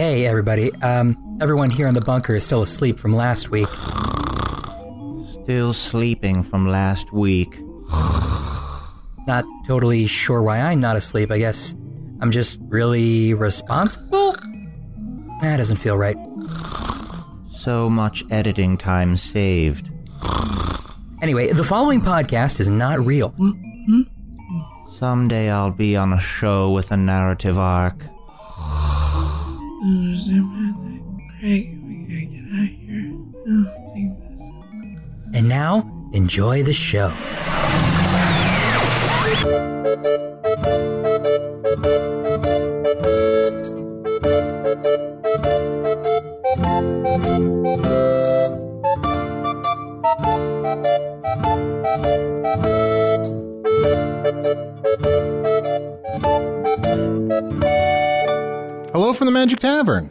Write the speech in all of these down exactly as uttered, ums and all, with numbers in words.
Hey, everybody. Um, everyone here in the bunker is still asleep from last week. Still sleeping from last week. Not totally sure why I'm not asleep. I guess I'm just really responsible? That doesn't feel right. So much editing time saved. Anyway, the following podcast is not real. Someday I'll be on a show with a narrative arc. And now, enjoy the show. Hello from the Magic Tavern,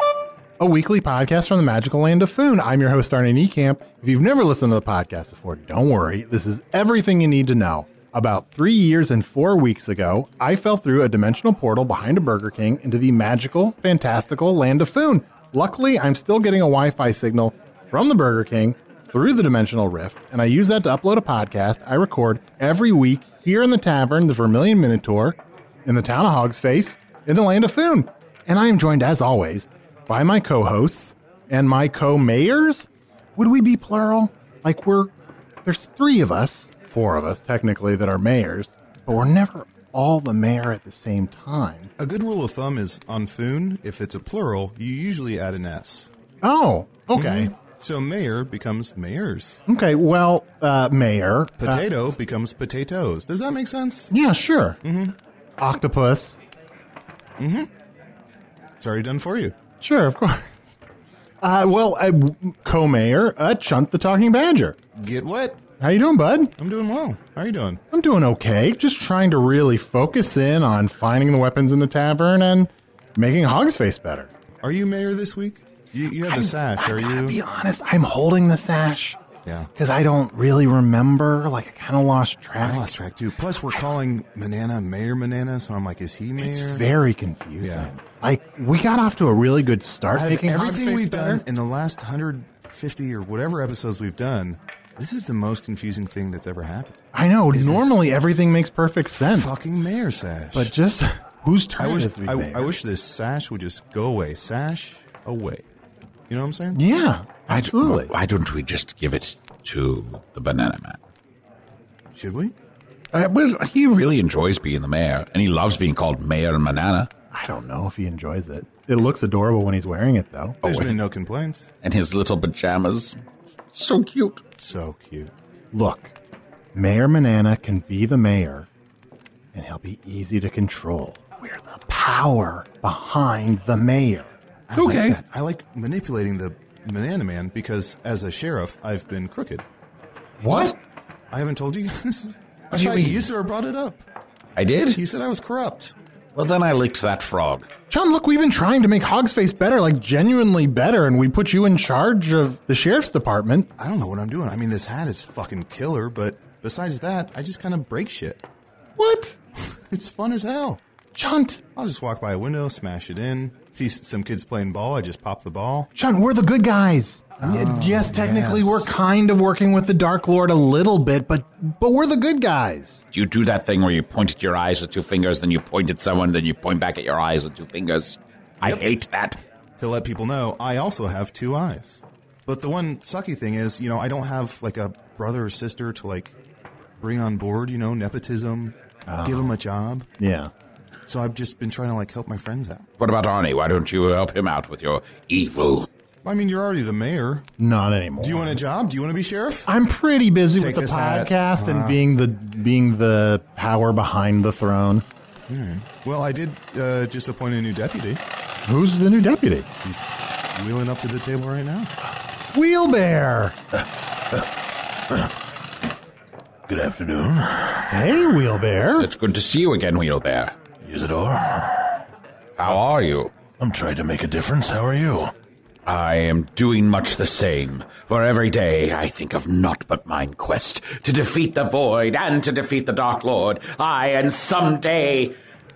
a weekly podcast from the magical land of Foon. I'm your host, Arne Niekamp. If you've never listened to the podcast before, don't worry. This is everything you need to know. About three years and four weeks ago, I fell through a dimensional portal behind a Burger King into the magical, fantastical land of Foon. Luckily, I'm still getting a Wi-Fi signal from the Burger King through the dimensional rift, and I use that to upload a podcast I record every week here in the tavern, the Vermilion Minotaur, in the town of Hogsface, in the land of Foon. And I am joined, as always, by my co-hosts and my co-mayors. Would we be plural? Like we're, there's three of us, four of us technically, that are mayors, but we're never all the mayor at the same time. A good rule of thumb is on Foon, if it's a plural, you usually add an S. Oh, okay. Mm-hmm. So mayor becomes mayors. Okay, well, uh, mayor. Potato uh, becomes potatoes. Does that make sense? Yeah, sure. Mm-hmm. Octopus. Mm-hmm. It's already done for you. Sure, of course. Uh, well, uh, co-mayor, uh, Chunt the Talking Badger. Get what? How you doing, bud? I'm doing well. How are you doing? I'm doing okay. Just trying to really focus in on finding the weapons in the tavern and making Hogsface better. Are you mayor this week? You, you have the sash, I, I are gotta you? be honest, I'm holding the sash. Yeah. Because I don't really remember. Like, I kind of lost track. I lost track, too. Plus, we're calling Manana Mayor Manana, so I'm like, is he mayor? It's very confusing. Yeah. Like, we got off to a really good start Out of making everything Hogsface we've better. done in the last one hundred fifty or whatever episodes we've done, this is the most confusing thing that's ever happened. I know. Is Normally, everything makes perfect sense. Fucking mayor sash. But just, whose turn I wish, is it to be I, mayor? I wish this sash would just go away. Sash away. You know what I'm saying? Yeah, absolutely. Why don't we just give it to the Banana Man? Should we? Uh, well, he really enjoys being the mayor, and he loves being called Mayor Manana. I don't know if he enjoys it. It looks adorable when he's wearing it, though. There's wait. been no complaints. And his little pajamas, so cute. So cute. Look, Mayor Manana can be the mayor, and he'll be easy to control. We're the power behind the mayor. I Okay. Like that. I like manipulating the Banana Man because as a sheriff, I've been crooked. What? I haven't told you guys. What do you mean? You sir brought it up. I did? You said I was corrupt. Well, then I licked that frog. John, look, we've been trying to make Hogsface better, like genuinely better, and we put you in charge of the sheriff's department. I don't know what I'm doing. I mean, this hat is fucking killer, but besides that, I just kind of break shit. What? It's fun as hell. Chunt, I'll just walk by a window, smash it in. See s- some kids playing ball, I just pop the ball. Chunt, we're the good guys. Oh, yes, technically yes. we're kind of working with the Dark Lord a little bit, but but we're the good guys. Do you do that thing where you point at your eyes with two fingers, then you point at someone, then you point back at your eyes with two fingers? I hate that. To let people know, I also have two eyes. But the one sucky thing is, you know, I don't have like a brother or sister to like bring on board, you know, nepotism, Oh. give them a job. Yeah. So I've just been trying to like help my friends out. What about Arnie? Why don't you help him out with your evil? I mean, you're already the mayor. Not anymore. Do you want a job? Do you want to be sheriff? I'm pretty busy Take with the this hat. podcast and Uh. being the being the power behind the throne. All right. Well, I did uh, just appoint a new deputy. Who's the new deputy? He's wheeling up to the table right now. Wheelbear. Good afternoon. Hey, Wheelbear. It's good to see you again, Wheelbear. Usador. How are you? I'm trying to make a difference. How are you? I am doing much the same, for every day I think of naught but mine quest to defeat the Void and to defeat the Dark Lord. Aye, and someday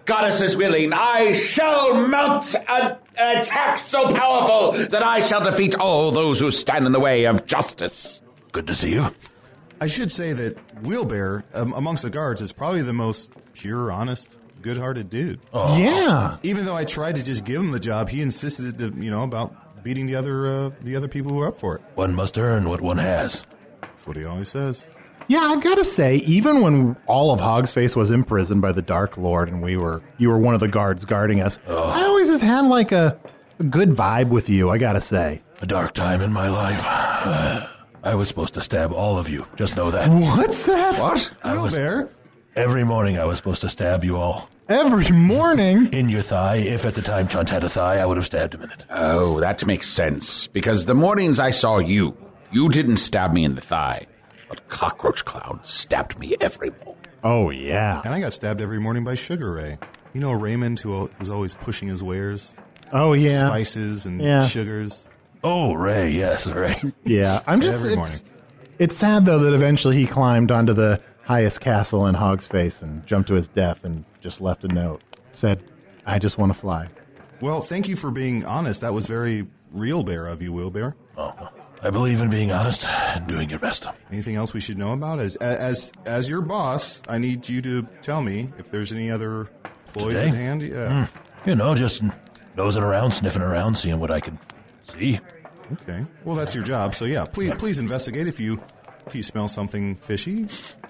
goddess is willing, I shall mount an attack so powerful that I shall defeat all those who stand in the way of justice. Good to see you. I should say that Wheelbear, um, amongst the guards, is probably the most pure, honest, good-hearted dude. Yeah. Even though I tried to just give him the job, he insisted, to, you know, about beating the other uh, the other people who were up for it. One must earn what one has. That's what he always says. Yeah, I've got to say, even when all of Hogsface was imprisoned by the Dark Lord and we were you were one of the guards guarding us, oh. I always just had like a, a good vibe with you, I got to say. A dark time in my life. Uh, I was supposed to stab all of you. Just know that. What's that? What? I was, Wheelbear? Every morning I was supposed to stab you all. Every morning? In your thigh. If at the time Chunt had a thigh, I would have stabbed him in it. Oh, that makes sense. Because the mornings I saw you, you didn't stab me in the thigh. But Cockroach Clown stabbed me every morning. Oh, yeah. And I got stabbed every morning by Sugar Ray. You know Raymond, who was always pushing his wares? Oh, yeah. Spices and yeah. sugars. Oh, Ray, yes, Ray. Yeah, I'm just, every it's, morning. It's sad, though, that eventually he climbed onto the highest castle in Hogsface and jumped to his death and just left a note. Said, I just want to fly. Well, thank you for being honest. That was very real bear of you, Wheelbear. Oh, I believe in being honest and doing your best. Anything else we should know about? As as as your boss, I need you to tell me if there's any other ploys Today? at hand. Yeah. Mm, you know, just nosing around, sniffing around, seeing what I can see. Okay. Well, that's your job. So yeah, please please investigate if you if you smell something fishy.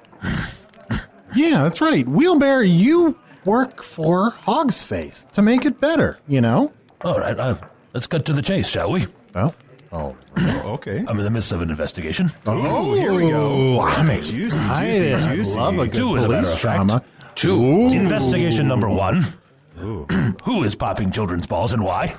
Yeah, that's right. Wheelbear, you work for Hogsface to make it better, you know? All right, uh, let's cut to the chase, shall we? Oh. Oh. Oh, okay. I'm in the midst of an investigation. Oh, here we go. I'm Juicy, excited. juicy, juicy. I love a good Two, as a matter police of fact. drama. Two. Ooh. Investigation number one. Who is popping children's balls and why?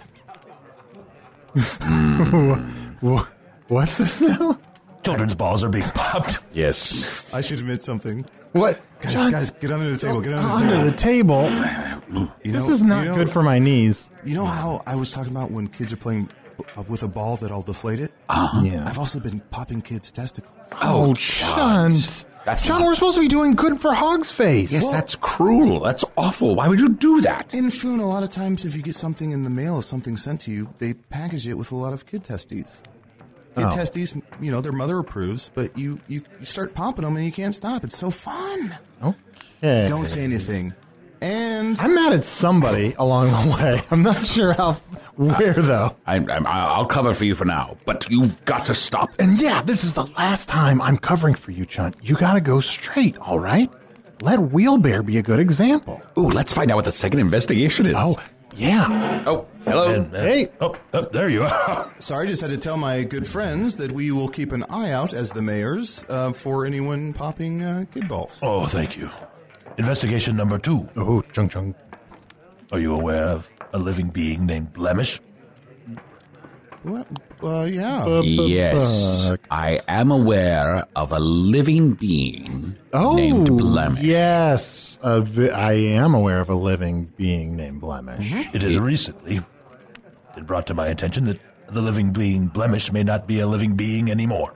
What's this now? Children's balls are being popped. Yes. I should admit something. What? Guys, John, guys, get under the table. Get under the under table. the table. You This know- is not you know- good for my knees. You know how I was talking about when kids are playing uh, with a ball that I'll deflate it? Yeah. I've also been popping kids' testicles. Oh, Chunt. That's John, not- we're supposed to be doing good for Hogsface. Yes, that's cruel. That's awful. Why would you do that? In Foon, a lot of times if you get something in the mail, if something's sent to you, they package it with a lot of kid testes. Kid Oh. testes, you know, their mother approves, but you, you, you start popping them and you can't stop. It's so fun. Okay. Don't say anything. And I'm mad at somebody along the way. I'm not sure how, where though. I, I, I'll cover for you for now, but you've got to stop. And yeah, this is the last time I'm covering for you, Chunt. You gotta go straight, all right? Let Wheelbear be a good example. Ooh, let's find out what the second investigation is. Oh, yeah. Oh, hello. And, uh, Hey. Oh, oh, there you are. sorry, just had to tell my good friends that we will keep an eye out as the mayors uh, for anyone popping uh, kid balls. Oh, thank you. Investigation number two. Oh, chung chung. Are you aware of a living being named Blemish? What? Uh, yeah. Yes, I am aware of a living being named Blemish. Yes. A vi- I am aware of a living being named Blemish. It has recently been brought to my attention that the living being Blemish may not be a living being anymore.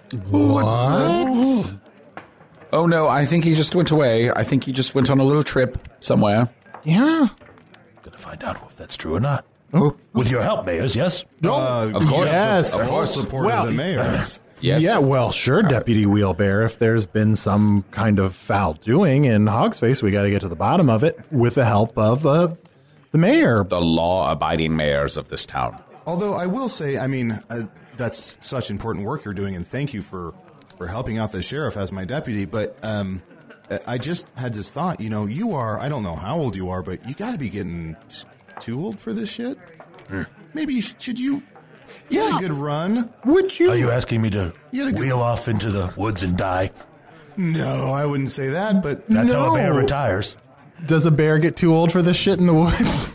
What? Oh, no, I think he just went away. I think he just went on a little trip somewhere. Yeah. Gonna find out if that's true or not. Oh. With your help, mayors, yes? Uh, Of course. Yes. Of course, support Well, of the mayors. Yes. Yeah, well, sure, Deputy Wheelbear. If there's been some kind of foul doing in Hogsface, we got to get to the bottom of it with the help of uh, the mayor. The law-abiding mayors of this town. Although I will say, I mean, uh, that's such important work you're doing, and thank you for, for helping out the sheriff as my deputy. But um, I just had this thought, you know, you are, I don't know how old you are, but you got to be getting too old for this shit. Mm. Maybe you sh- should you? You had Yeah. a good run. Would you? Are you asking me to You had a good- wheel off into the woods and die? No, I wouldn't say that, but That's how a bear No. retires. Does a bear get too old for this shit in the woods?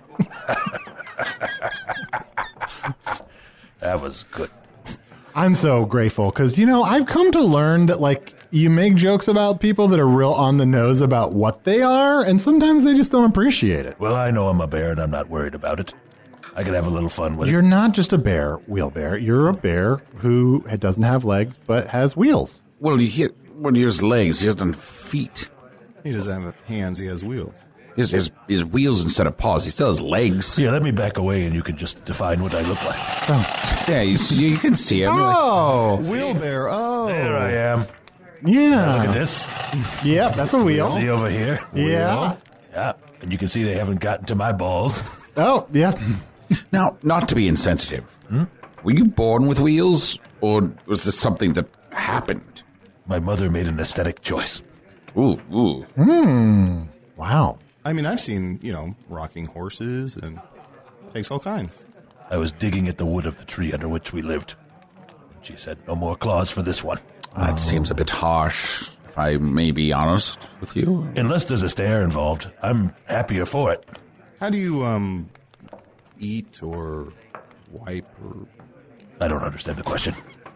That was good. I'm so grateful because, you know, I've come to learn that, like, you make jokes about people that are real on the nose about what they are, and sometimes they just don't appreciate it. Well, I know I'm a bear and I'm not worried about it. I can have a little fun with You're it. not just a bear, Wheelbear. You're a bear who doesn't have legs but has wheels. Well, he, when he has legs, he doesn't have feet. he doesn't have hands, he has wheels. His, his, his wheels instead of paws. He still has legs. Yeah, let me back away and you can just define what I look like. Oh. Yeah, you, you can see him. Oh, Wheelbear. Oh. There I am. yeah. Look at this. Yep, that's a wheel. See over here? Yeah. Yeah. And you can see they haven't gotten to my balls. Oh, yeah. Now, not to be insensitive, hmm? were you born with wheels, or was this something that happened? My mother made an aesthetic choice. Ooh, ooh. Hmm. Wow. I mean, I've seen, you know, rocking horses and takes all kinds. I was digging at the wood of the tree under which we lived. And she said, no more claws for this one. That oh. seems a bit harsh, if I may be honest with you. Unless there's a stair involved, I'm happier for it. How do you, um, eat or wipe or... I don't understand the question.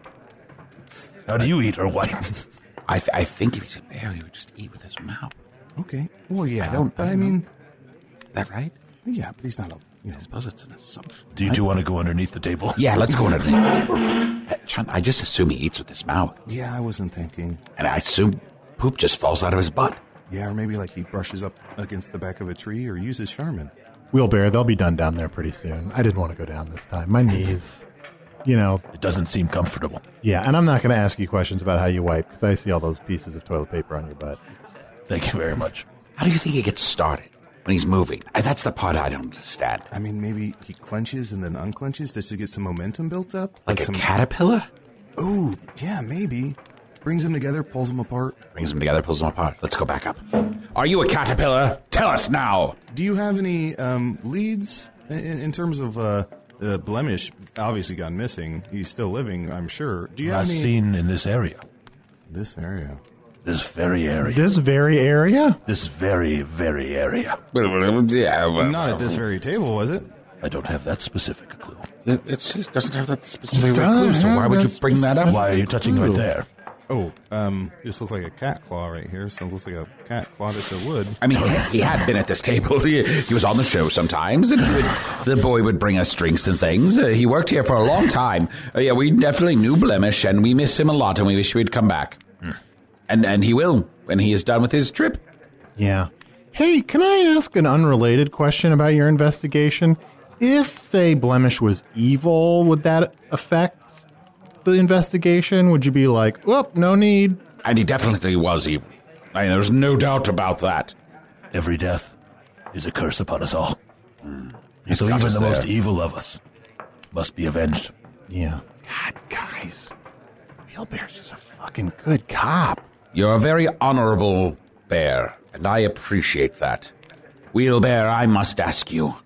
How do you eat or wipe? I, th- I think if he's a bear, he would just eat with his mouth. Okay. Well, yeah. I don't, but I, I mean... Is that right? Yeah, but he's not a... You know, I suppose it's an assumption. Do you two want to go underneath the table? Yeah, let's go underneath the table. Uh, Chun, I just assume he eats with his mouth. Yeah, I wasn't thinking. And I assume poop just falls out of his butt. Yeah, or maybe like he brushes up against the back of a tree or uses Charmin. Wheelbear, they'll be done down there pretty soon. I didn't want to go down this time. My knees, you know. It doesn't seem comfortable. Yeah, and I'm not going to ask you questions about how you wipe, because I see all those pieces of toilet paper on your butt. It's... Thank you very much. How do you think he gets started when he's moving? I, that's the part I don't understand. I mean, maybe he clenches and then unclenches just to get some momentum built up? Like, like a some... caterpillar? Ooh, yeah, maybe. Brings them together, pulls them apart. Brings them together, pulls them apart. Let's go back up. Are you a caterpillar? Tell us now. Do you have any um, leads in, in terms of uh, uh, Blemish? Obviously gone missing. He's still living, I'm sure. Do you Last have any... seen in this area. This area? This very area. This very area? This very, very area. Yeah, well, Not at this very table, was it? I don't have that specific clue. It, it's, it doesn't have that specific clue, so why would you bring that up? Why are you touching right there? Oh, um, just look like a cat claw right here. So it looks like a cat clawed at the wood. I mean, he, he had been at this table. He, he was on the show sometimes, and he would, the boy would bring us drinks and things. Uh, he worked here for a long time. Uh, yeah, we definitely knew Blemish, and we miss him a lot, and we wish he'd come back. Hmm. And and he will when he is done with his trip. Yeah. Hey, can I ask an unrelated question about your investigation? If, say, Blemish was evil, would that affect the investigation? Would you be like, whoop, no need? And he definitely was evil. I mean, there's no doubt about that. Every death is a curse upon us all. Mm. So even the there. most evil of us must be avenged. Yeah. God, guys. Wheelbear's just a fucking good cop. You're a very honorable bear, and I appreciate that. Wheelbear, I must ask you,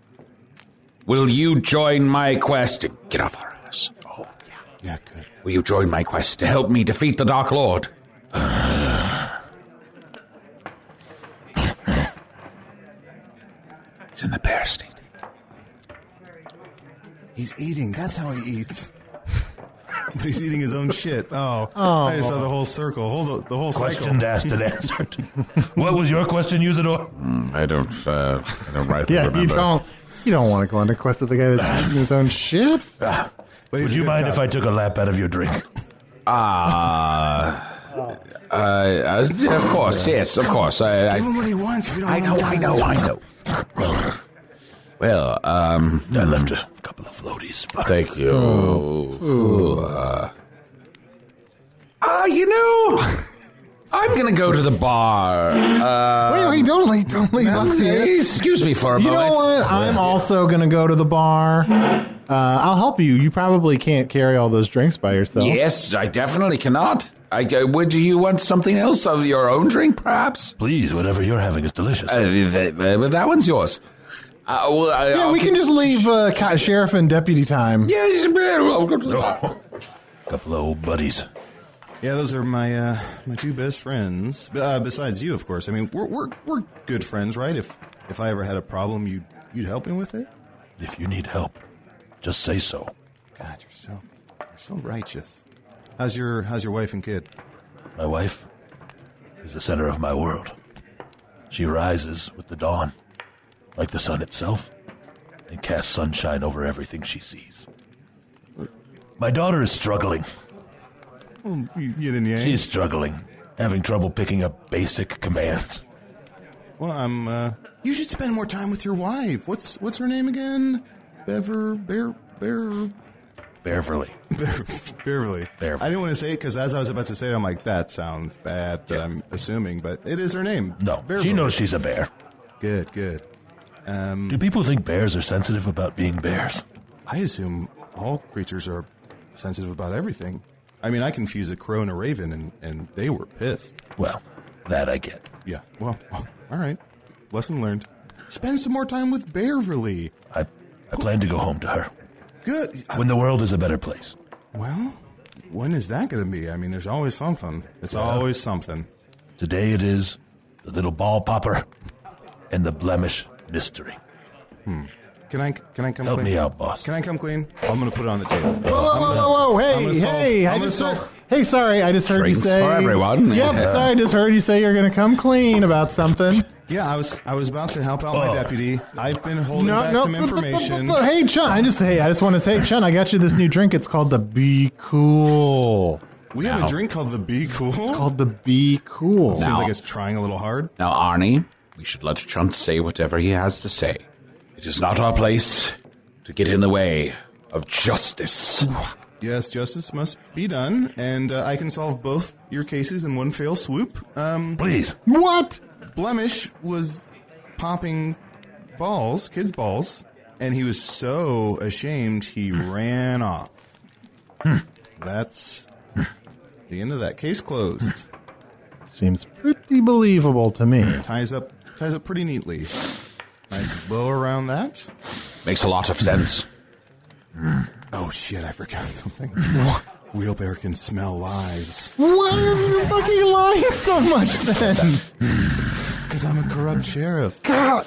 will you join my quest? Get off our ass. Oh, yeah. Yeah, good. Will you join my quest to help me defeat the Dark Lord? He's in the bear state. He's eating. That's how he eats. But he's eating his own shit. Oh, oh. I just saw the whole circle. Whole, the whole question cycle. asked and answered. What was your question, Usador? Mm, I don't. Uh, I don't rightly yeah, remember. you don't. You don't want to go on a quest with the guy that's eating his own shit. Ah, would you mind guy. if I took a lap out of your drink? Ah. Uh, uh, uh, of course, yes, of course. I, I, Give him what he wants. We don't I know, I know, I know. Well, um... I left a couple of floaties. But... Thank you. Oh. Uh, uh, you know, I'm going to go to the bar. Uh, wait, wait, don't leave, don't leave us here. Excuse me for a you moment. You know what? I'm also going to go to the bar. Uh, I'll help you. You probably can't carry all those drinks by yourself. Yes, I definitely cannot. I, uh, would you want something else of your own drink, perhaps? Please, whatever you're having is delicious. Uh, that, uh, that one's yours. Uh, well, I, yeah, I'll we keep... can just leave uh, sheriff and deputy time. Yeah, I'll go to the bar. Oh, couple of old buddies. Yeah, those are my uh, my two best friends. Uh, besides you, of course. I mean, we're we're we're good friends, right? If if I ever had a problem, you you'd help me with it. If you need help, just say so. God, you're so you're so righteous. How's your how's your wife and kid? My wife is the center of my world. She rises with the dawn, like the sun itself, and casts sunshine over everything she sees. My daughter is struggling. Well, yin and yang. She's struggling, having trouble picking up basic commands. Well, I'm uh, You should spend more time with your wife. What's what's her name again? Bever Bear Bear Beverly. Bear, Beverly. Beverly. I didn't want to say it because as I was about to say it, I'm like, that sounds bad. That Yeah. I'm assuming, but it is her name. No, Beverly. she knows she's a bear. Good, good. Um, Do people think bears are sensitive about being bears? I assume all creatures are sensitive about everything. I mean, I confused a crow and a raven, and, and they were pissed. Well, that I get. Yeah. Well, oh, all right. Lesson learned. Spend some more time with Beverly. I, I plan to go home to her Good. when the world is a better place. Well, when is that going to be? I mean, there's always something. It's Well, always something. Today it is the little ball popper and the blemish mystery. Can I can I come Help clean? me out, boss. Can I come clean? I'm going to put it on the table. Whoa, whoa, whoa, whoa, whoa, I'm hey, gonna solve- hey, I'm I gonna just solve- heard, hey, sorry, I just heard Drinks you say. for everyone. Yep, Yeah. sorry, I just heard you say you're going to come clean about something. Yeah, I was I was about to help out my Oh. deputy. I've been holding No, back no, some information. hey, Chun, I just, hey, I just want to say, Chun, I got you this new drink. It's called the Be Cool. We have Now. a drink called the Be Cool. It's called the Be Cool. Seems Now. like it's trying a little hard. Now, Arnie, we should let Chunt say whatever he has to say. It is not our place to get in the way of justice. Yes, justice must be done, and uh, I can solve both your cases in one fell swoop. Um, Please. What? Blemish was popping balls, kids' balls, and he was so ashamed he ran off. That's the end of that case. Closed. Seems pretty believable to me. Ties up, ties up pretty neatly. Nice bow around that. Makes a lot of sense. Oh shit! I forgot something. Wheelbear can smell lies. Why are you fucking lying so much then? Because I'm a corrupt sheriff. God.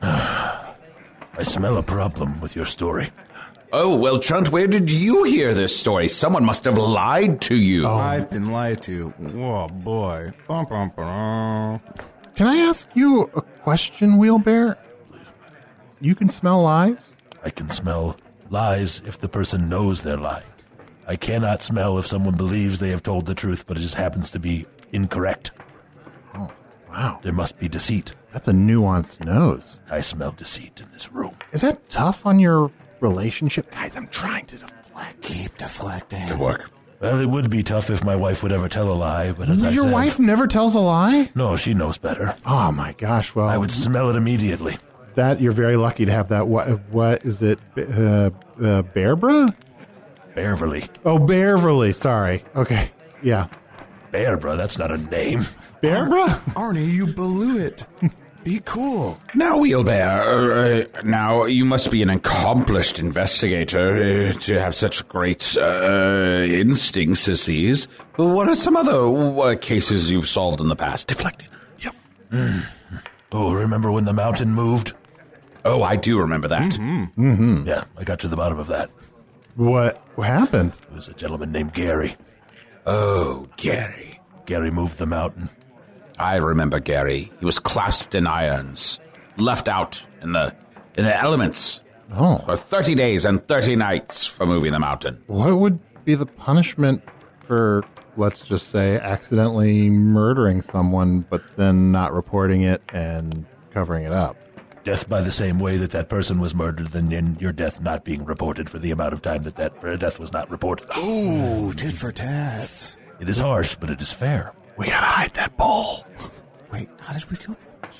I smell a problem with your story. Oh, well, Chunt, where did you hear this story? Someone must have lied to you. I've been lied to. Whoa, boy. Bum, bum, bum. Can I ask you a question, Wheelbear? You can smell lies? I can smell lies if the person knows they're lying. I cannot smell if someone believes they have told the truth, but it just happens to be incorrect. Oh, wow. There must be deceit. That's a nuanced nose. I smell deceit in this room. Is that tough on your relationship? Guys, I'm trying to deflect. Keep deflecting. Good work. Well, it would be tough if my wife would ever tell a lie, but as I Your said... wife never tells a lie? No, she knows better. Oh my gosh, well, I would smell it immediately. that you're very lucky to have that. What, what is it? Uh, uh, Bearbra? Beverly. Oh, Beverly. Sorry. Okay. Yeah. Bearbra, that's not a name. Bearbra? Arnie, you blew it. Be cool. Now, Wheelbear, uh, now you must be an accomplished investigator uh, to have such great uh, instincts as these. What are some other uh, cases you've solved in the past? Deflected. Yep. Mm. Oh, remember when the mountain moved? Oh, I do remember that. Mm-hmm. Yeah, I got to the bottom of that. What, what happened? It was a gentleman named Gary. Oh, Gary. Gary moved the mountain. I remember Gary. He was clasped in irons, left out in the in the elements Oh. for thirty days and thirty nights for moving the mountain. What would be the punishment for, let's just say, accidentally murdering someone, but then not reporting it and covering it up? Death by the same way that that person was murdered, then in your death not being reported for the amount of time that that uh, death was not reported. Ooh, tit for tat. It is harsh, but it is fair. We gotta hide that bowl. Wait, how did we kill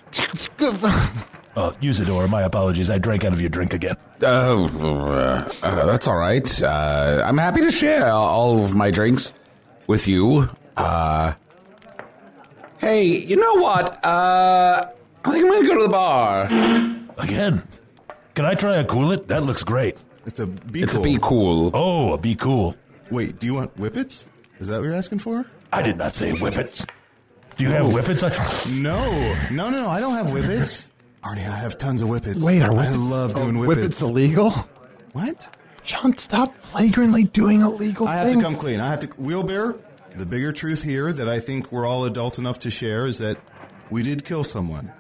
Oh, use it, or my apologies. I drank out of your drink again. Oh, uh, uh, that's all right. Uh, I'm happy to share all of my drinks with you. Uh, hey, you know what? Uh, I think I'm going to go to the bar. Again. Can I try a Cool-It? That looks great. It's a be It's cool. a be cool. Oh, a Be Cool. Wait, do you want whippets? Is that what you're asking for? I did not say whippets. Do you have whippets? I- No, no, no, no. I don't have whippets. Arnie, I have tons of whippets. Wait, are I whippets, love doing oh, whippets. whippets illegal? What? John, stop flagrantly doing illegal I have things. to come clean. I have to. Wheelbear, the bigger truth here that I think we're all adult enough to share is that we did kill someone.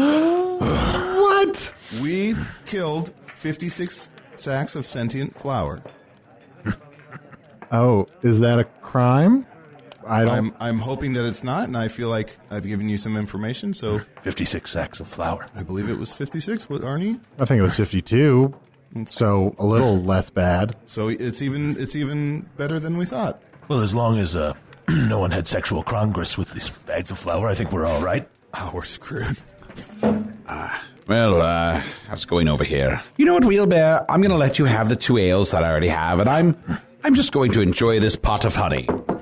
What? We killed fifty-six sacks of sentient flour. Oh, is that a crime? I don't. I'm, I'm hoping that it's not, and I feel like I've given you some information, so fifty-six sacks of flour. I believe it was fifty-six, what, Arnie? I think it was fifty-two, so a little less bad. So it's even it's even better than we thought. Well, as long as uh, no one had sexual congress with these bags of flour, I think we're all right. Oh, we're screwed. Well, uh, how's it going over here? You know what, Wheelbear? I'm going to let you have the two ales that I already have, and I'm I'm just going to enjoy this pot of honey.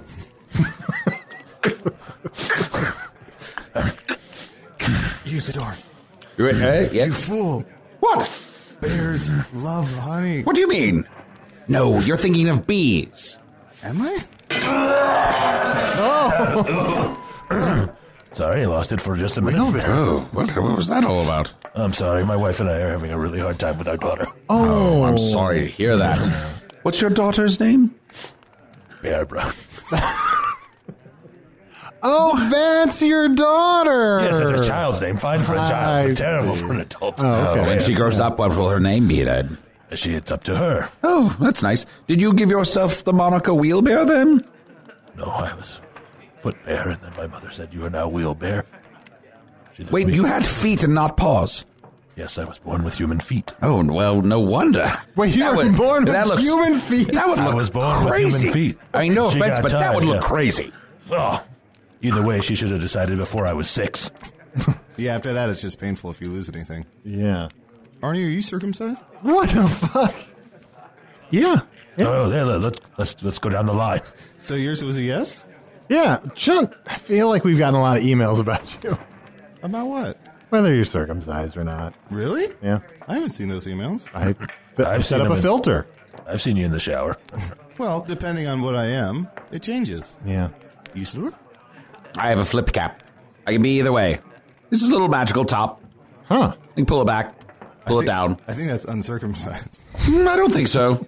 Use the door. You, uh, You yes? fool. What? Bears love honey. What do you mean? No, you're thinking of bees. Am I? Sorry, I lost it for just a minute. Oh, what, what was that all about? I'm sorry, my wife and I are having a really hard time with our daughter. Oh, I'm sorry to hear that. What's your daughter's name? Bear Brown. Oh, that's your daughter. Yes, that's a child's name. Fine for a I child, but terrible see. for an adult. Oh, okay. When she grows up, what will her name be then? She, it's up to her. Oh, that's nice. Did you give yourself the moniker Wheelbear then? No, I was Foot Bear, and then my mother said, you are now Wheel Bear. She looked Wait, me- you had feet and not paws. Yes, I was born with human feet. Oh, well, no wonder. Wait, you That were would- born with that looks- human feet? That would I look was born with crazy. human feet. I mean, no She offense, got but that would tired, look yeah. crazy. Oh, either way, she should have decided before I was six. Yeah, after that, it's just painful if you lose anything. Yeah. Arnie, are you circumcised? What the fuck? Yeah. Yeah. Oh, there, let's let's let's go down the line. So yours was a yes? Yeah. John, I feel like we've gotten a lot of emails about you, About what? whether you're circumcised or not. Really? Yeah. I haven't seen those emails. I, I I've set seen up a them in- filter. I've seen you in the shower. Well, depending on what I am, it changes. Yeah. You sure? I have a flip cap. I can be either way. This is a little magical top. Huh. You can pull it back, pull I it think- down. I think that's uncircumcised. Mm, I don't think so.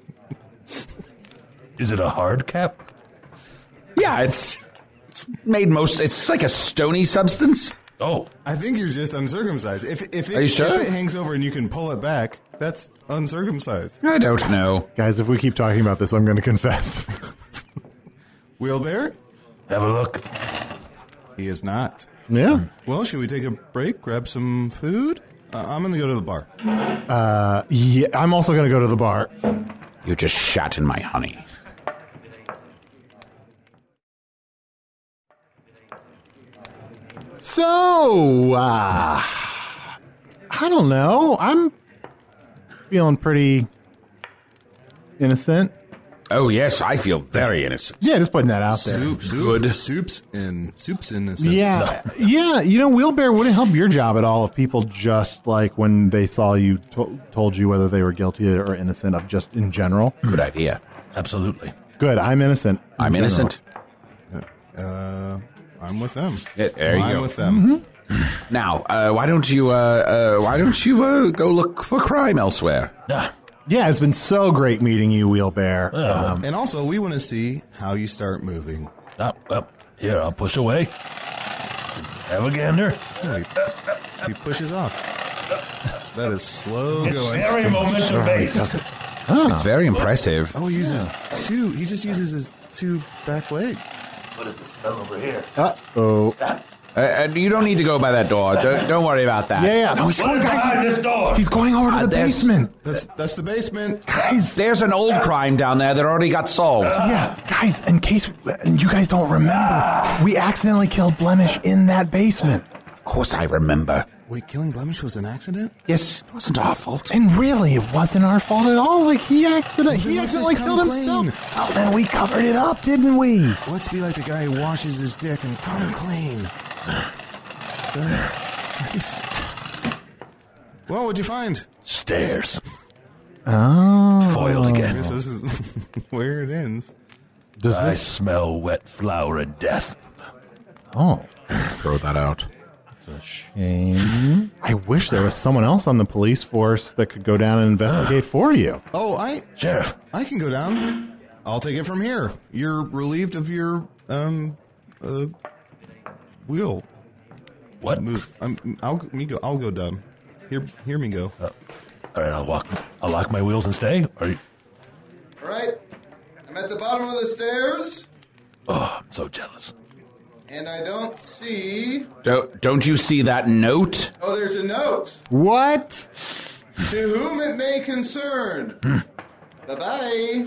Is it a hard cap? Yeah, it's it's made most. It's like a stony substance. Oh, I think you're just uncircumcised. If if it, Are you sure? if it hangs over and you can pull it back, that's uncircumcised. I don't know. Guys, if we keep talking about this, I'm going to confess. Wheelbear? have a look. He is not. Yeah. Well, should we take a break, grab some food? Uh, I'm going to go to the bar. Uh, yeah. I'm also going to go to the bar. You just shat in my honey. So, uh, I don't know. I'm feeling pretty innocent. Oh yes, I feel very innocent. Yeah, just putting that out there. Soup, soup, Good. Soups and soups in this. Yeah, yeah. You know, Wheelbear wouldn't help your job at all if people just like when they saw you to- told you whether they were guilty or innocent of just in general. Good idea. Absolutely. Good. I'm innocent. in I'm general. innocent. Uh, I'm with them. Yeah, there you I'm go. with them. Now, uh, why don't you? Uh, uh, why don't you uh, go look for crime elsewhere? Ah, Yeah, it's been so great meeting you, Wheelbear. Um, And also, we want to see how you start moving. up, up. Here, I'll push away. Have a gander. Oh, he, he pushes off. That is slow It's going. very momentum based. It's very impressive. Oh, he uses two. He just uses his two back legs. What is this smell over here? uh-oh. Uh, and you don't need to go by that door. Don't, don't worry about that. Yeah, yeah. No, he's What going, is behind guys. this door? He's going over to Uh, the there's- basement. That's that's the basement. Guys. There's an old crime down there that already got solved. Yeah, guys, in case and you guys don't remember, we accidentally killed Blemish in that basement. Of course I remember. Wait, killing Blemish was an accident? Yes, it wasn't our fault. And really, it wasn't our fault at all. Like, he accident, he Then let's accidentally just killed come himself. Oh, then we covered it up, didn't we? Let's be like the guy who washes his dick and come clean. So, nice. Well, what'd you find? Stairs. Oh. Foiled I again. guess this is where it ends. Does I this... smell wet flour and death. Oh. Throw that out. Shame. I wish there was someone else on the police force that could go down and investigate for you. Oh, I Sheriff, I can go down. I'll take it from here. You're relieved of your um uh wheel what? move. I'm, I'll me go. I'll go down. Hear hear me go. All right, I'll walk. I'll lock my wheels and stay. Are you? All right. I'm at the bottom of the stairs. Oh, I'm so jealous. And I don't see... Don't, don't you see that note? Oh, there's a note. What? To whom it may concern. Bye-bye.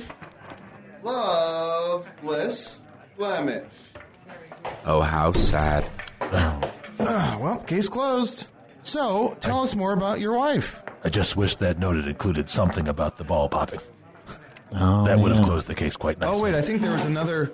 Love, bliss, blemish. Oh, how sad. Uh, well, case closed. So, tell us more about your wife. I just wish that note had included something about the ball popping. Oh, that would have yeah. closed the case quite nicely. Oh, wait, I think there was another...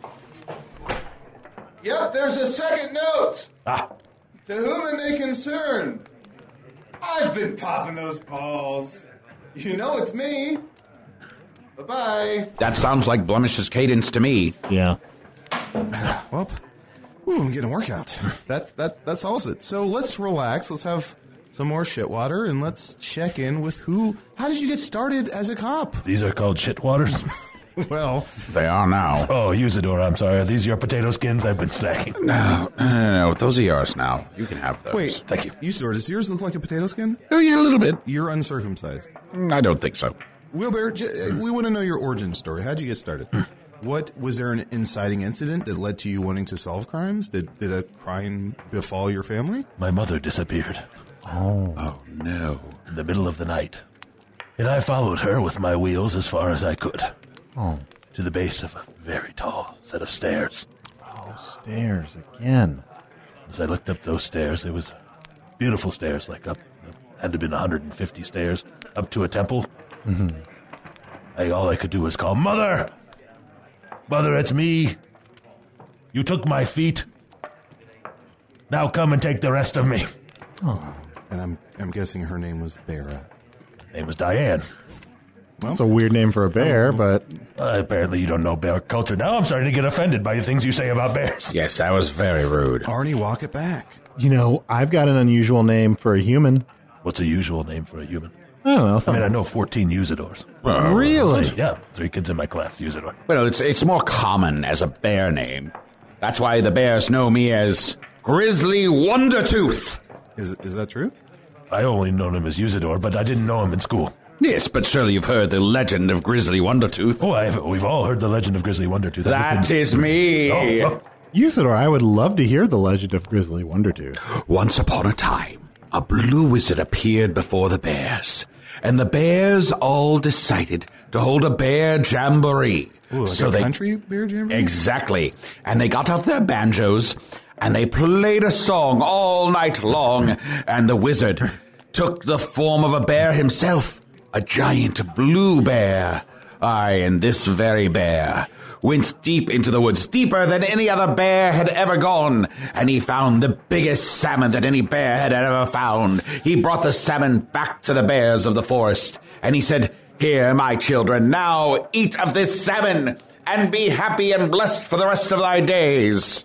Yep, there's a second note. Ah, To whom it may concern. I've been popping those balls. You know it's me. Bye-bye. That sounds like Blemish's cadence to me. Yeah. Well, ooh, I'm getting a workout. That, that, that solves it. So let's relax. Let's have some more shit water, and let's check in with who... How did you get started as a cop? these are called shit waters? Well, They are now. Oh, Usador, I'm sorry. Are these your potato skins? I've been snacking. No, no, no, no, those are yours now. You can have those. wait. Thank you. You sort does yours look like a potato skin? Oh, yeah, a little bit. You're uncircumcised. Mm, I don't think so. Wilbur, j- we want to know your origin story. How'd you get started? What was there an inciting incident that led to you wanting to solve crimes? Did did a crime befall your family? My mother disappeared Oh, no. in the middle of the night, and I followed her with my wheels as far as I could. Oh. To the base of a very tall set of stairs. Oh, stairs again. As I looked up those stairs, it was beautiful stairs, like up, had to have been one hundred fifty stairs, up to a temple. Mm-hmm. I, all I could do was call, Mother! Mother, it's me. You took my feet. Now come and take the rest of me. And I'm I'm guessing her name was Bera. Name was Diane. That's a weird name for a bear, but Uh, apparently you don't know bear culture. Now I'm starting to get offended by the things you say about bears. Yes, that was very rude. Arnie, walk it back. you know, I've got an unusual name for a human. What's a usual name for a human? I don't know. I mean, Something. I know fourteen Usadors. Really? Yeah, three kids in my class, Usador. Well, it's it's more common as a bear name. That's why the bears know me as Grizzly Wondertooth. Is is that true? I only known him as Usador, but I didn't know him in school. Yes, but surely you've heard the legend of Grizzly Wondertooth. Oh, I've, we've all heard the legend of Grizzly Wondertooth. I That just didn't- is me. Oh, oh. Usador, I would love to hear the legend of Grizzly Wondertooth. Once upon a time, a blue wizard appeared before the bears, and the bears all decided to hold a bear jamboree. Ooh, like so a they country bear jamboree? Exactly. And they got out their banjos, and they played a song all night long, and the wizard took the form of a bear himself, a giant blue bear. Aye, and this very bear went deep into the woods, deeper than any other bear had ever gone, and he found the biggest salmon that any bear had ever found. He brought the salmon back to the bears of the forest, and he said, "Here, my children, now eat of this salmon, and be happy and blessed for the rest of thy days."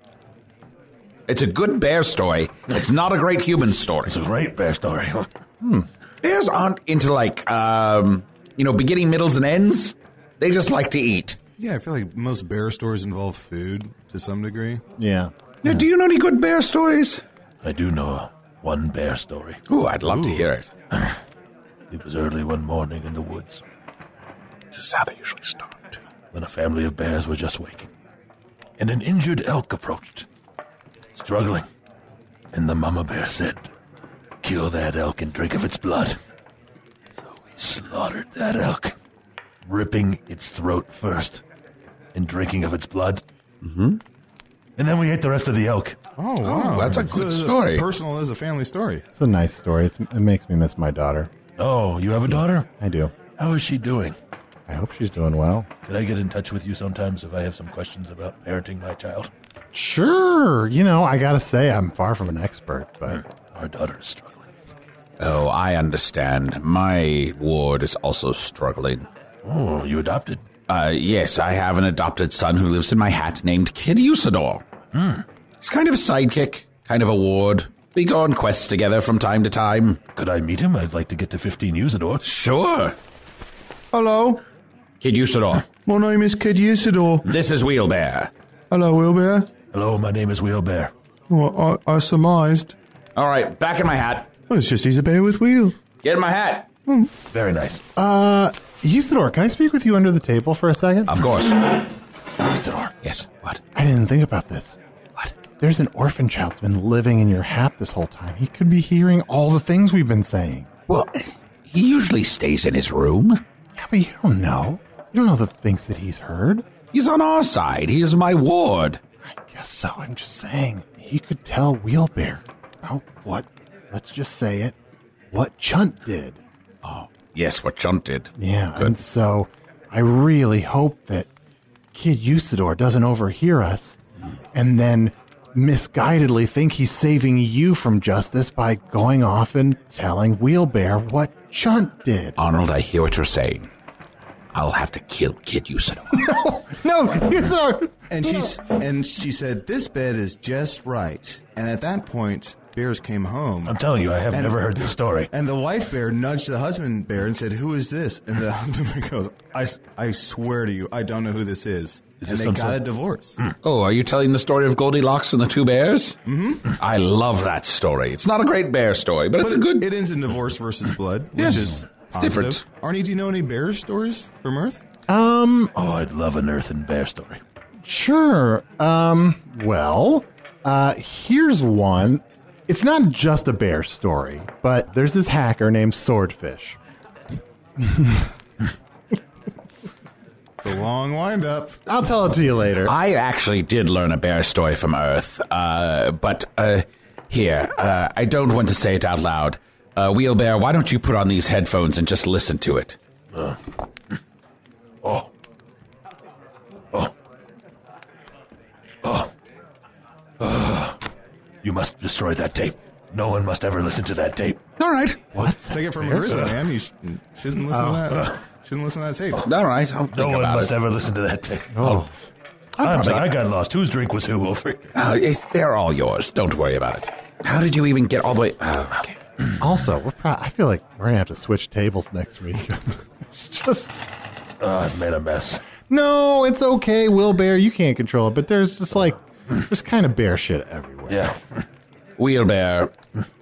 It's a good bear story. It's not a great human story. It's a great bear story. Bears aren't into, like, um, you know, beginning, middles, and ends. They just like to eat. Yeah, I feel like most bear stories involve food to some degree. Yeah. Now, do you know any good bear stories? I do know one bear story. Ooh, I'd love to hear it. It was early one morning in the woods This is how they usually start. when a family of bears were just waking, and an injured elk approached, struggling, and the mama bear said, "Kill that elk and drink of its blood." So we slaughtered that elk, ripping its throat first and drinking of its blood. Mm-hmm. And then we ate the rest of the elk. Oh, wow. that's a It's good story. Personal as a family story. It's a nice story. It's, it makes me miss my daughter. Oh, you have a daughter? I do. How is she doing? I hope she's doing well. Could I get in touch with you sometimes if I have some questions about parenting my child? Sure. You know, I got to say, I'm far from an expert, but Our daughter is struggling. Oh, I understand. My ward is also struggling. Oh, you adopted? Uh, yes, I have an adopted son who lives in my hat named Kid Usador. Hmm. He's kind of a sidekick, kind of a ward. We go on quests together from time to time. Could I meet him? I'd like to get to fifteen Usador. Sure. Hello, Kid Usador, my name is Kid Usador. this is Wheelbear. Hello, Wilbur. Hello, my name is Wheelbear. Well, I, I surmised. All right, back in my hat. Well, it's just he's a bear with wheels. Get in my hat. Very nice. uh, Usador, can I speak with you under the table for a second? Of course. Usador, Yes, what? I didn't think about this. What? There's an orphan child that's been living in your hat this whole time. He could be hearing all the things we've been saying. Well, he usually stays in his room. Yeah, but you don't know. You don't know the things that he's heard. He's on our side. He is my ward. I guess so. I'm just saying. He could tell Wheelbear about what, let's just say it, what Chunt did. Oh, yes, what Chunt did. Yeah, Good. and so I really hope that Kid Usador doesn't overhear us and then misguidedly think he's saving you from justice by going off and telling Wheelbear what Chunt did. Arnold, I hear what you're saying. I'll have to kill Kid Usador. No, no, Usador! And she's and she said, "This bed is just right." And at that point, Bears came home. I'm telling you, I have And- never heard this story. And the wife bear nudged the husband bear and said, "Who is this?" And the husband bear goes, I, I swear to you, I don't know who this is. Is and this they some got sort- a divorce. Oh, are you telling the story of Goldilocks and the Two Bears? Mm-hmm. I love that story. It's not a great bear story, but, But it's a good... It ends in divorce versus blood, which Yes, is it's positive. different. Arnie, do you know any bear stories from Earth? Um, Oh, I'd love an earth and bear story. sure. Um, well, uh, here's one. It's not just a bear story, but there's this hacker named Swordfish. It's a long wind-up. I'll tell it to you later. I actually did learn a bear story from Earth, uh, but uh, here, uh, I don't want to say it out loud. Uh, Wheelbear, why don't you put on these headphones and just listen to it? Uh, oh. Oh. Oh. Uh, you must destroy that tape. No one must ever listen to that tape. All right. What? Take it from Marissa, man. You sh- shouldn't listen to that. Shouldn't listen to that tape. All right, I'll think No one about must it. ever listen to that tape. Oh, I'm probably- sorry, I got lost. Whose drink was who over here? Uh, it- they're all yours. Don't worry about it. How did you even get all the way... Oh, okay. also, we're pro- I feel like we're gonna have to switch tables next week. It's just Oh, I've made a mess. no, it's okay, Will Bear. You can't control it, but there's just like there's kind of bear shit everywhere. Yeah. Wheelbear,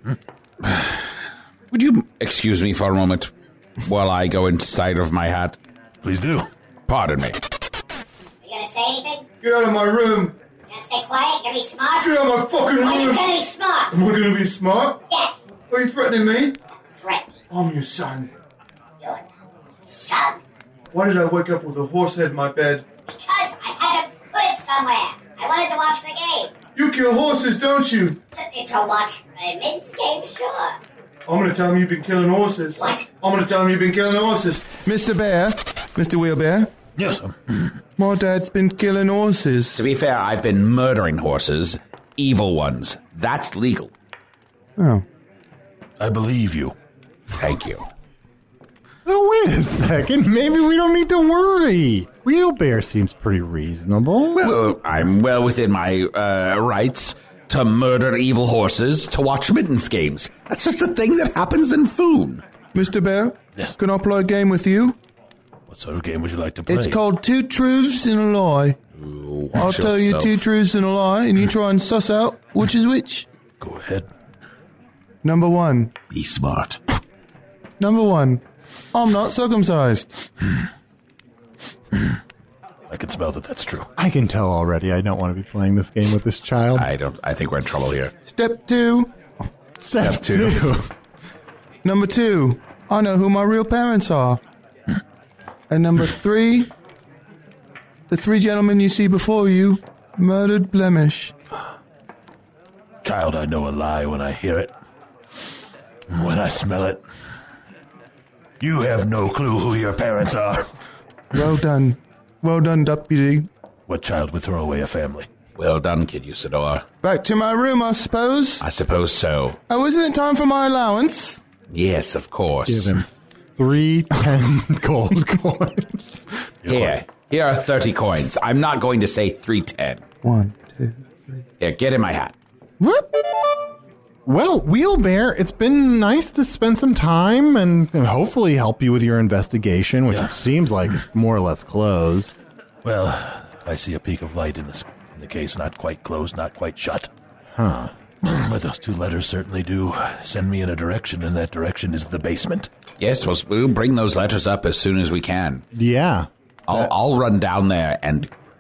would you excuse me for a moment while I go inside of my hat? Please do. Pardon me. You gonna say anything? Get out of my room! You gonna stay quiet? You gonna be smart? Get out of my fucking Are you room! gonna be smart? Am I gonna be smart? Yeah. Are you threatening me? Threatening. I'm your son. You're not my son. Why did I wake up with a horse head in my bed? Because I had to put it somewhere. I wanted to watch the game. You kill horses, don't you? To, to watch the men's game, sure. I'm gonna tell him you've been killing horses. What? I'm gonna tell him you've been killing horses. Mister Bear, Mister Wheelbear, Yes. um, my dad's been killing horses. To be fair, I've been murdering horses, evil ones. That's legal. Oh. I believe you. Thank you. Oh, wait a second. Maybe we don't need to worry. Wheel Bear seems pretty reasonable. Well, I'm well within my uh, rights to murder evil horses, to watch mittens games. That's just a thing that happens in Foon. Mister Bear, Yes. can I play a game with you? What sort of game would you like to play? It's called Two Truths and a Lie. Ooh, I'll watch tell you yourself. two truths and a lie, and you try and suss out which is which. Go ahead. Number one. Be smart. Number one. I'm not circumcised. I can smell that that's true. I can tell already I don't want to be playing this game with this child. I don't. I think we're in trouble here. Step two. Step two. Number two. I know who my real parents are. And number three. The three gentlemen you see before you murdered Blemish. Child, I know a lie when I hear it. When I smell it. You have no clue who your parents are. Well done. Well done, deputy. What child would throw away a family? Well done, Kid Usador. Back to my room, I suppose. I suppose so. Oh, isn't it time for my allowance? Yes, of course. Give him three ten gold coins. Here, here are thirty coins. I'm not going to say three ten. One, two. Here, get in my hat. Whoop. Well, Wheel Bear, it's been nice to spend some time and and hopefully help you with your investigation, which it seems like it's more or less closed. Well, I see a peak of light in, this, in the case, not quite closed, not quite shut. Huh. But those two letters certainly do send me in a direction, and that direction is the basement. Yes, we'll, we'll bring those letters up as soon as we can. Yeah. I'll, I'll run down there and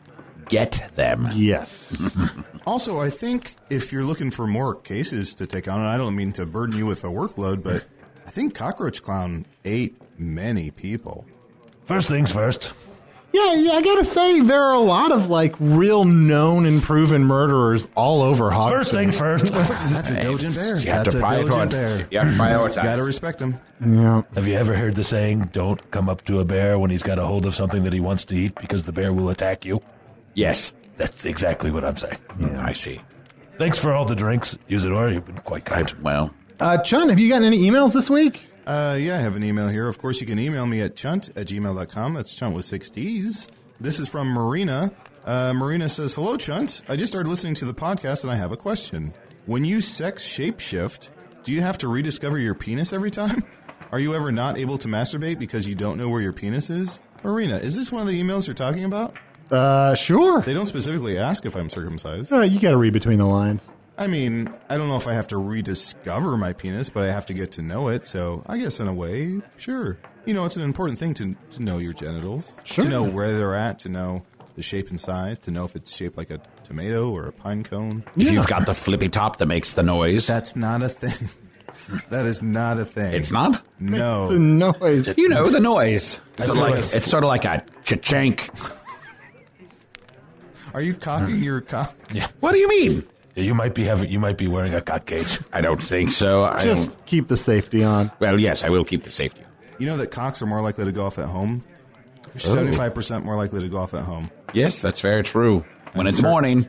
get them. Yes. Also, I think if you're looking for more cases to take on, and I don't mean to burden you with a workload, but I think Cockroach Clown ate many people. First things first. Yeah, yeah, I gotta say, there are a lot of, like, real known and proven murderers all over Hogston. First things first. That's a diligent bear. You have That's to a diligent prioritize. bear. You have to prioritize. Gotta respect him. Yeah. Have you ever heard the saying, don't come up to a bear when he's got a hold of something that he wants to eat because the bear will attack you? Yes. That's exactly what I'm saying. Yeah. I see. Thanks for all the drinks, Usador. You've been quite kind. Well, Uh, Chun, have you gotten any emails this week? Uh, yeah, I have an email here. Of course, you can email me at chunt at gmail dot com. That's chunt with six T's. This is from Marina. Uh, Marina says, hello, Chunt. I just started listening to the podcast and I have a question. When you sex shapeshift, do you have to rediscover your penis every time? Are you ever not able to masturbate because you don't know where your penis is? Marina, is this one of the emails you're talking about? Uh, sure. They don't specifically ask if I'm circumcised. Uh, you gotta read between the lines. I mean, I don't know if I have to rediscover my penis, but I have to get to know it. So I guess in a way, sure. You know, it's an important thing to to know your genitals, Sure. to know where they're at, to know the shape and size, to know if it's shaped like a tomato or a pine cone. if you've got the flippy top that makes the noise. That's not a thing. That is not a thing. It's not? No. The noise. You know, the noise. It's sort, of feel like, like- it's sort of like a cha-chink. Are you cocking your cock? What do you mean? Yeah, you might be having. You might be wearing a cock cage. I don't think so. I Just don't. keep the safety on. Well, yes, I will keep the safety. You know that cocks are more likely to go off at home? seventy-five percent more likely to go off at home. Yes, that's very true. When it's morning.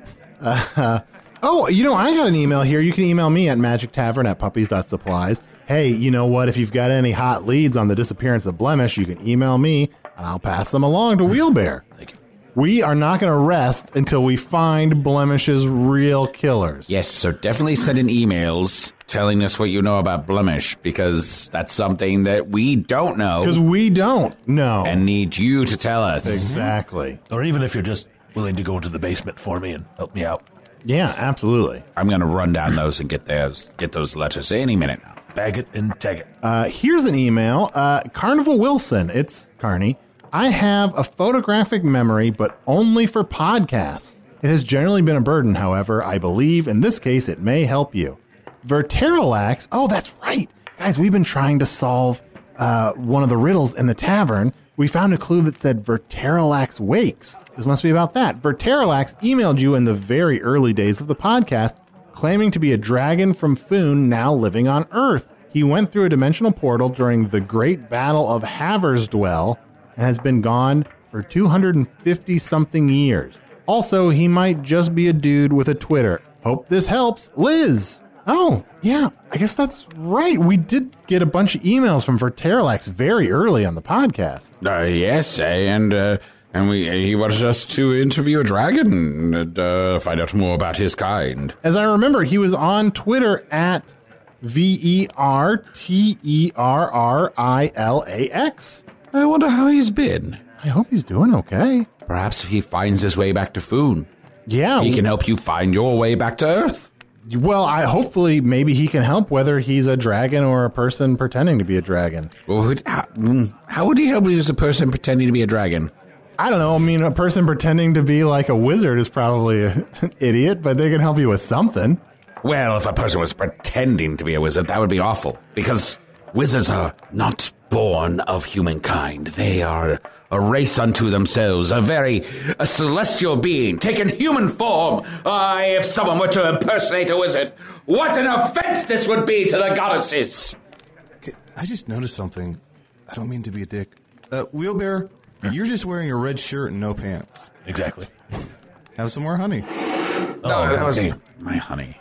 Oh, you know, I got an email here. You can email me at magic tavern at puppies dot supplies. Hey, you know what? If you've got any hot leads on the disappearance of Blemish, you can email me, and I'll pass them along to Wheelbear. Thank you. We are not going to rest until we find Blemish's real killers. Yes, so definitely send in emails telling us what you know about Blemish, because that's something that we don't know Because we don't know. and need you to tell us. Exactly. Or even if you're just willing to go into the basement for me and help me out. Yeah, absolutely. I'm going to run down those and get those get those letters any minute now. Bag it and tag it. Uh, here's an email. Uh, Carnival Wilson. It's Carney. I have a photographic memory, but only for podcasts. It has generally been a burden, however. I believe in this case it may help you. Verterilax. Oh, that's right. Guys, we've been trying to solve uh, one of the riddles in the tavern. We found a clue that said Verterilax wakes. This must be about that. Verterilax emailed you in the very early days of the podcast, claiming to be a dragon from Foon now living on Earth. He went through a dimensional portal during the Great Battle of Haversdwell and has been gone for two hundred fifty something years. Also, he might just be a dude with a Twitter. Hope this helps. Liz. Oh, yeah, I guess that's right. We did get a bunch of emails from Verterilax very early on the podcast. Uh, yes, and uh, and we he wanted us to interview a dragon and uh, find out more about his kind. As I remember, he was on Twitter at V E R T E R R I L A X. I wonder how he's been. I hope he's doing okay. Perhaps if he finds his way back to Foon, Yeah. he can help you find your way back to Earth. Well, I hopefully maybe he can help whether he's a dragon or a person pretending to be a dragon. Well, would- how, mm, how would he help you as a person pretending to be a dragon? I don't know. I mean, a person pretending to be like a wizard is probably a, an idiot, but they can help you with something. Well, if a person was pretending to be a wizard, that would be awful, because wizards are not born of humankind. They are a race unto themselves, a very a celestial being, taking human form. Ah, if someone were to impersonate a wizard, what an offense this would be to the goddesses! Okay, I just noticed something. I don't mean to be a dick. Uh, Wheelbear, you're just wearing a red shirt and no pants. Exactly. Have some more honey. Oh, that was okay. my honey.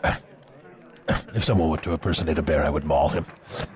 If someone were to impersonate a bear, I would maul him.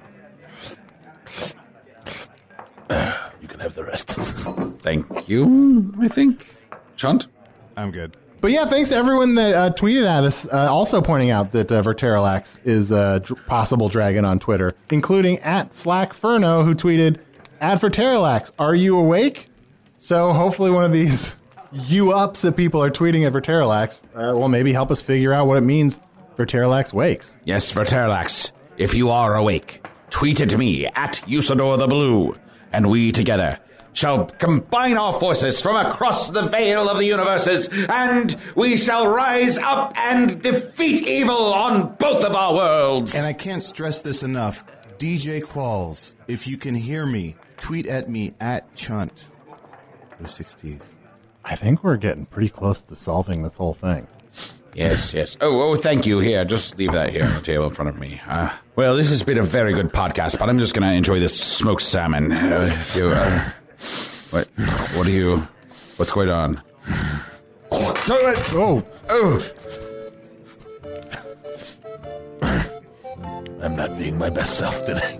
You can have the rest. Thank you, I think. Chunt? I'm good. But yeah, thanks to everyone that uh, tweeted at us, uh, also pointing out that uh, Verterilax is a dr- possible dragon on Twitter, including at Slackferno, who tweeted, at Verterilax, are you awake? So hopefully one of these you-ups that people are tweeting at Verterilax uh, will maybe help us figure out what it means Verterilax wakes. Yes, Verterilax, if you are awake, tweet at me at Usador the Blue, and we together shall combine our forces from across the veil of the universes, and we shall rise up and defeat evil on both of our worlds. And I can't stress this enough. D J Qualls, if you can hear me, tweet at me at Chunt with six T's. I think we're getting pretty close to solving this whole thing. Yes, yes. Oh, oh, thank you. Here, just leave that here on the table in front of me. Uh, well, this has been a very good podcast, but I'm just going to enjoy this smoked salmon. Uh, you, uh, what? What are you? What's going on? Oh, Oh, I'm not being my best self today.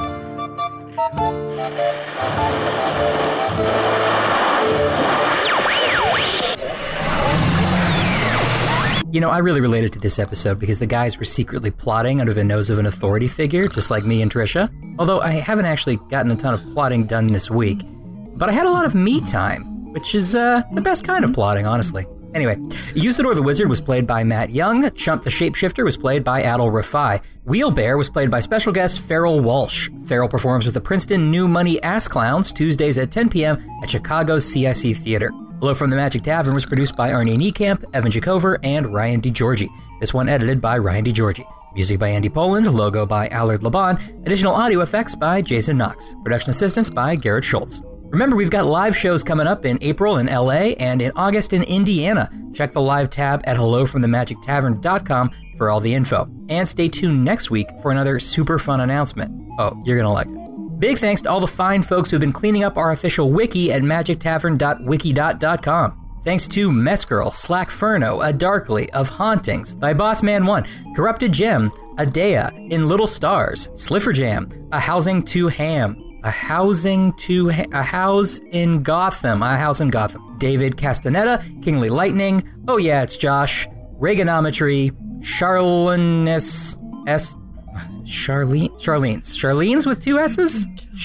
You know, I really related to this episode because the guys were secretly plotting under the nose of an authority figure, just like me and Trisha. Although I haven't actually gotten a ton of plotting done this week. But I had a lot of me time, which is uh, the best kind of plotting, honestly. Anyway, Usador the Wizard was played by Matt Young. Chunt the Shapeshifter was played by Adil Rafai. Wheelbear was played by special guest Farrell Walsh. Farrell performs with the Princeton New Money Ass Clowns Tuesdays at ten p.m. at Chicago's C I C Theater. Hello from the Magic Tavern was produced by Arnie Niekamp, Evan Jacover, and Ryan DiGiorgi. This one edited by Ryan DiGiorgi. Music by Andy Poland, logo by Allard Laban, additional audio effects by Jason Knox, production assistance by Garrett Schultz. Remember, we've got live shows coming up in April in L A and in August in Indiana. Check the live tab at hello from the magic tavern dot com for all the info. And stay tuned next week for another super fun announcement. Oh, you're gonna like it. Big thanks to all the fine folks who've been cleaning up our official wiki at magic tavern dot wikidot dot com. Thanks to Messgirl, Slackferno, A Darkly, Of Hauntings, Thy Boss Man one, Corrupted Gem, Adea, In Little Stars, Slifferjam, A Housing to Ham, A Housing to ha- A House in Gotham, A House in Gotham, David Castaneda, Kingly Lightning, Oh Yeah, It's Josh, Reaganometry, Charlene's S. Charlene, Charlene's, Charlene's with two S's?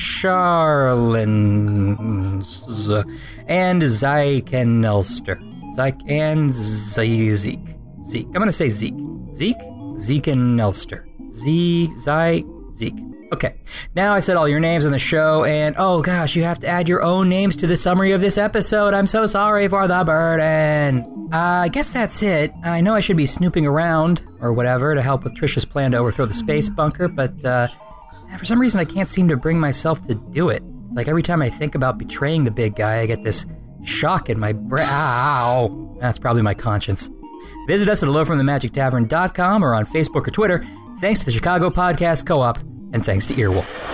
Charlene's, and Zykenelster. Zyke and Zeke. Zeke. I'm going to say Zeke. Zeke? Zeke and Elster. Z, Zy, Zeke. Okay, now I said all your names on the show, and oh gosh, you have to add your own names to the summary of this episode. I'm so sorry for the burden. Uh, I guess that's it. I know I should be snooping around, or whatever, to help with Trisha's plan to overthrow the space bunker, but uh, for some reason I can't seem to bring myself to do it. It's like every time I think about betraying the big guy, I get this shock in my brain. Ow! That's probably my conscience. Visit us at hello from the magic tavern dot com or on Facebook or Twitter. Thanks to the Chicago Podcast Co-op, and thanks to Earwolf.